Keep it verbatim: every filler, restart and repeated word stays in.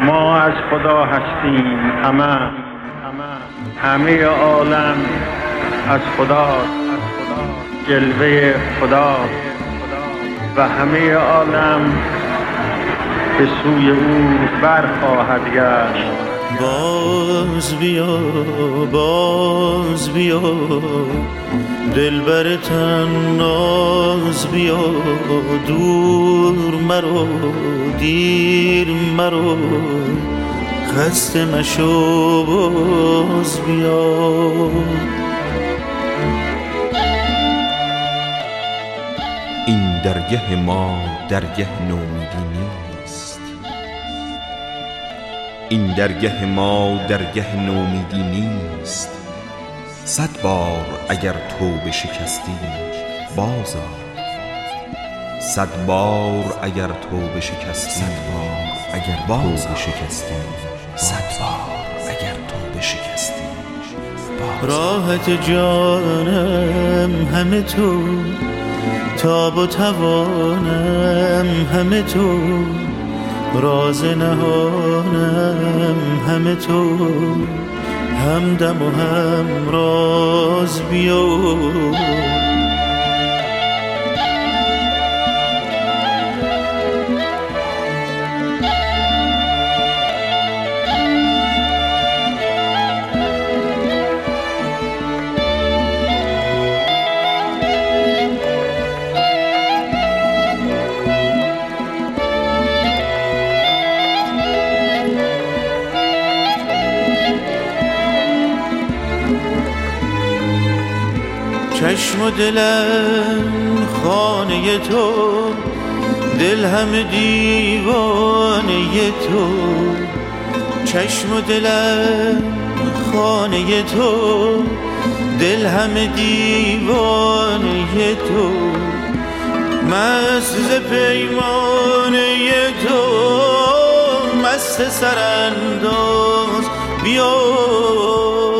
ما از خدا هستیم، همه همه عالم از خداست، جلوه خداست و همه عالم به سوی او برخواهد گشت. باز بیا باز بیا دلبر تناز بیا، دور مرو دیر مرو خسته مشو باز بیا. این درگه ما درگه نومیدی نیست، این درگه ما درگه نومیدی نیست. صد بار اگر توبه شکستی باز آ، صد بار اگر توبه شکستی، صد بار اگر توبه شکستی، صد بار اگر توبه شکستی باز. راحت جانم همه تو، تاب و توانم همه تو، راز نهانم همه تو، همدم و هم راز بیا. چشم و دلم خانه تو، دل همه دیوانه تو. چشم و دلم خانه تو، دل همه دیوانه تو. مست ز پیمانه تو، مست سرانداز بیا